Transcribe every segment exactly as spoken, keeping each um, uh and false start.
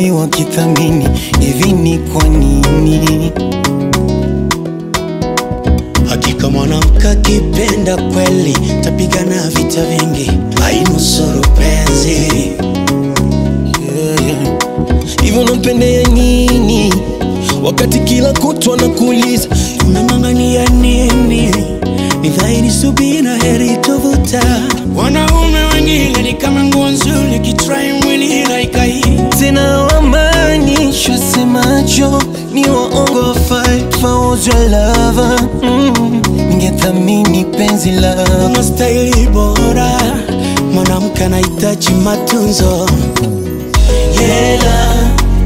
wengi wakithamini, hivi ni kwa nini? Hakika mwanamke akipenda kweli, tapigana vita vingi, hainusuru penzi. Hivyo unampendea nini wakati kila kutwa nakuuliza unang'ang'ania nini? Ni dhahiri subira heri tovuta. Wanaume wengine ni kama nguo nzuri, kitrai mwili haikai. Tena wamaanishwa semacho ni waongo, fight for your lover. mm. Ningethamini penzi lako, unastahili bora. Mwanamke anahitaji matunzo. Lela,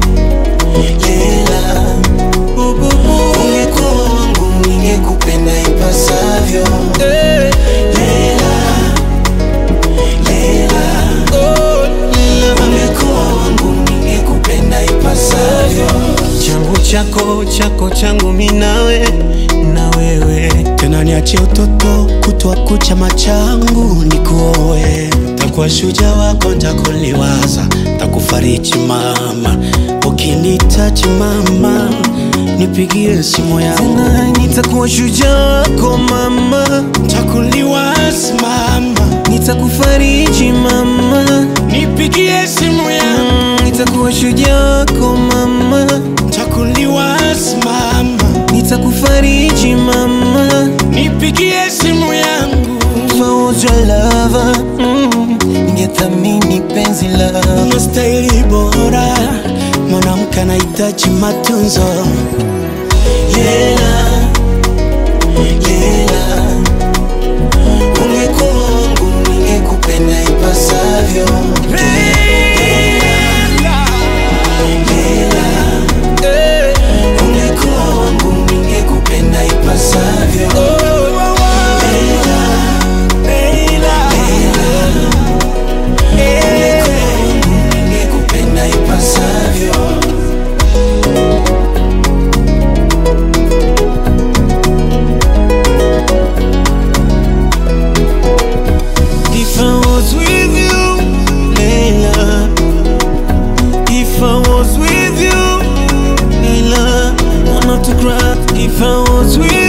lela, ungekuwa wangu ningekupenda ipasavyo. Lela, lela, ungekuwa wangu ningekupenda ipasavyo. Changu chako, chako changu minawe, na wewe. Tena niache utoto, kutwa kucha machangu nikuoe. Takuwa shujaa wako, nitakuliwaza, takufariji mama. Ukinihitaji mama, nipigie simu yangu. Tena nitakuwa shujaa wako mama, takuliwaza mama. Nitakufariji mama, nipigie simu yangu. Nitakuwa shujaa wako mama, takuliwaza mama. Nitakufariji mama, nipigie simu yangu. For your lover, mm, ningethamini penzi lako. Unastahili bora, mwanamke anahitaji matunzo. Lela, lela, ungekuwa wangu ningekupenda ipasavyo. If I was with you, Layla. If I was with you, Layla. I'm not to cry. If I was with you.